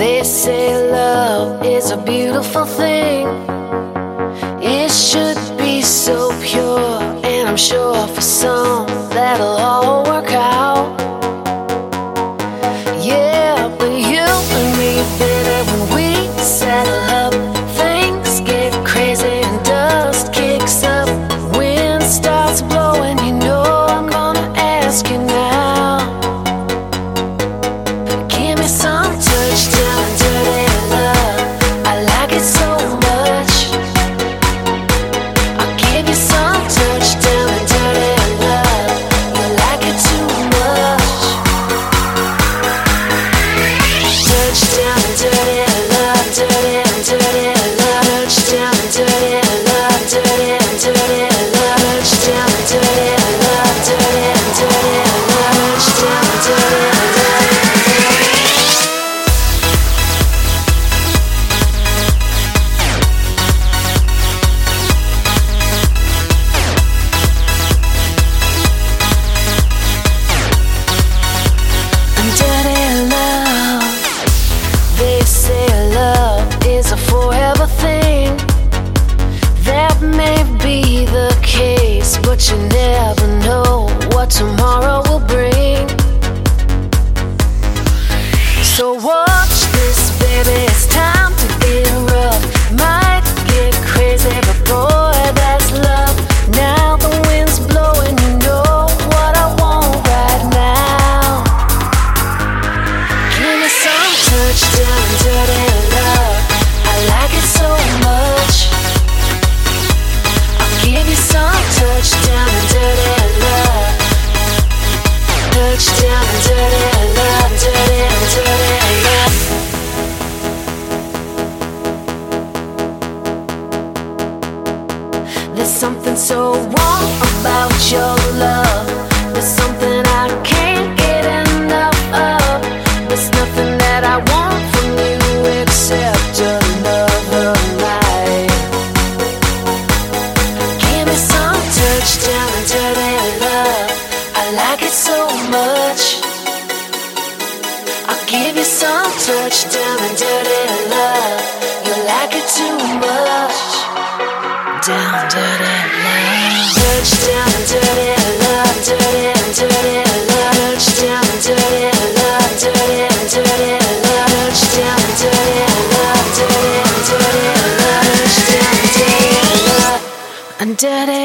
They say love is a beautiful thing. It should be so pure, and I'm sure for some that'll all work out. Yeah, but you and me, baby, when we settle up, things get crazy and dust kicks up. Wind starts blowing, you know I'm gonna ask you now. Give me some touchdown, dirty love. I like it so much. I'll give you some touchdown and dirty love. You like it too much. Touchdown and dirty love, dirty and dirty love. Touchdown and dirty love, dirty and dirty love. Touchdown and dirty love, dirty and dirty love. Touchdown and dirty love. Dirty love. They say love is a forever thing. That may be the case, but you never know what tomorrow will bring. So watch this, baby, it's time to get rough. Might get crazy, but boy, that's love. Now the wind's blowing, you know what I want right now. Give me some touchdown, dirty love. I like it so much. I'll give you some touchdown and dirty love. Touchdown and dirty love, dirty and dirty love. There's something so wrong about your love. There's something I can't get enough of. There's nothing that I want from you except another night. Give me some touchdown and dirty love. I like it so much. I'll give you some touchdown and dirty love. You like it too much. Down, dirty love. Touchdown and dirty love, dirty and dirty love. Touchdown and dirty love, dirty and dirty love. Touchdown and dirty love, dirty and dirty love. Touchdown and dirty love. And dirty